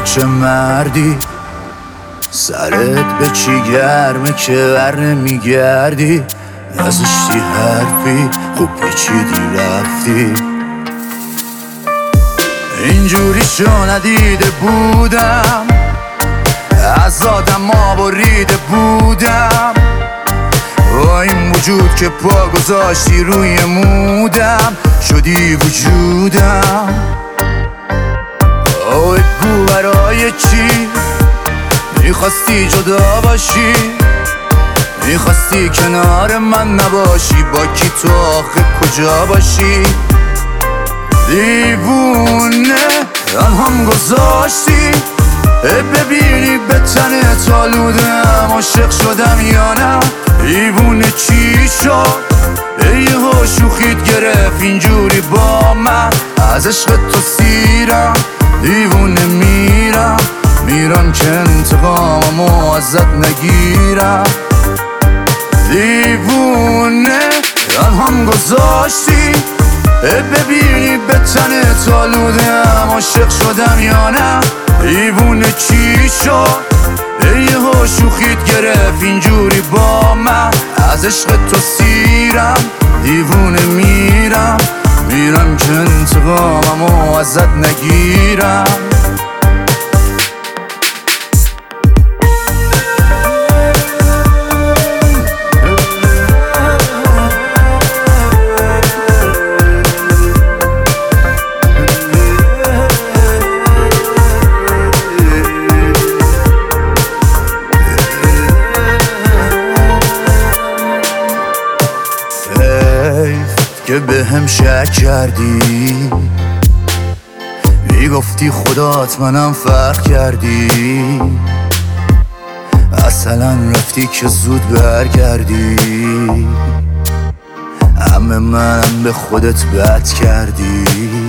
چه مردی، سرت به چی گرمه که بر نمیگردی. نزشتی حرفی خوب پیچیدی رفتی. اینجوری شو ندیده بودم، از آدم بریده بودم. با این وجود که پا گذاشتی روی مودم، شدی وجودم. بگو برای چی میخواستی جدا باشی، میخواستی کنار من نباشی. با کی تو آخه کجا باشی؟ دیوونه هم گذاشتی ببینی به تنت آلودم. عاشق شدم یا نه؟ دیوونه چی شد؟ یهو شوخیت گرفت اینجوری با من. از عشق تو سیرم، دیوونه میرم که انتقاممو ازت نگیرم. دیوونه هم گذاشتی ببینی به تنت آلودم. عاشق شدم یا نه؟ دیوونه چی شد؟ یهو شوخیت گرفت اینجوری با من. از عشق تو سیرم، دیوونه میرم که انتقاممو ازت نگیرم. که به هم شک کردی، میگفتی خدات منم فرق کردی. اصلا رفتی که زود برگردی، همه منم به خودت بد کردی.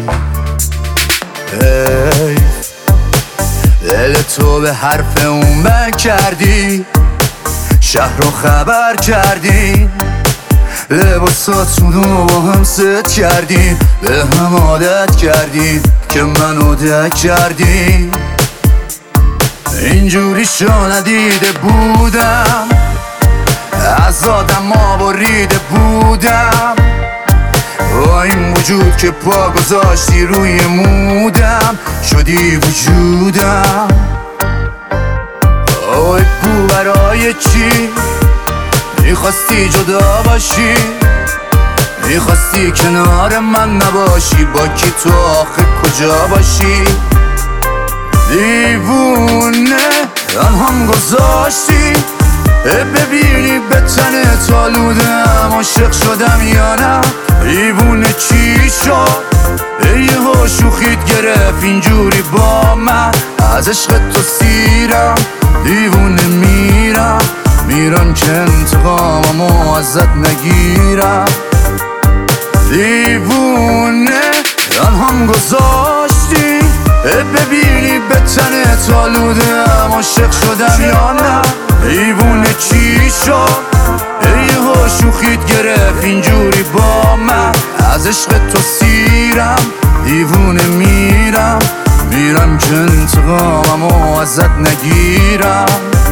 دل تو به حرف اون بند کردی، شهر رو خبر کردی. لباساتونو با هم ست کردین، به هم عادت کردین که منو دک کردین. اینجوری شو ندیده بودم، از آدم بریده بودم. با این وجود که پا گذاشتی روی مودم، شدی وجودم. بگو برای چی میخواستی جدا باشی، میخواستی کنار من نباشی. با کی تو آخه کجا باشی؟ دیوونه هم گذاشتی ببینی به تنت آلودم. عاشق شدم یا نه؟ دیوونه چی شد؟ یهو شوخیت گرفت اینجوری با من. از عشق تو سیرم، دیوونه میرم که انتقاممو ازت نگیرم. دیوونه هم گذاشتی ببینی به تنت آلودم. عاشق شدم یا نه؟ دیوونه چی شد؟ یهو شوخیت گرفت اینجوری با من. از عشق تو سیرم، دیوونه میرم که انتقاممو ازت نگیرم.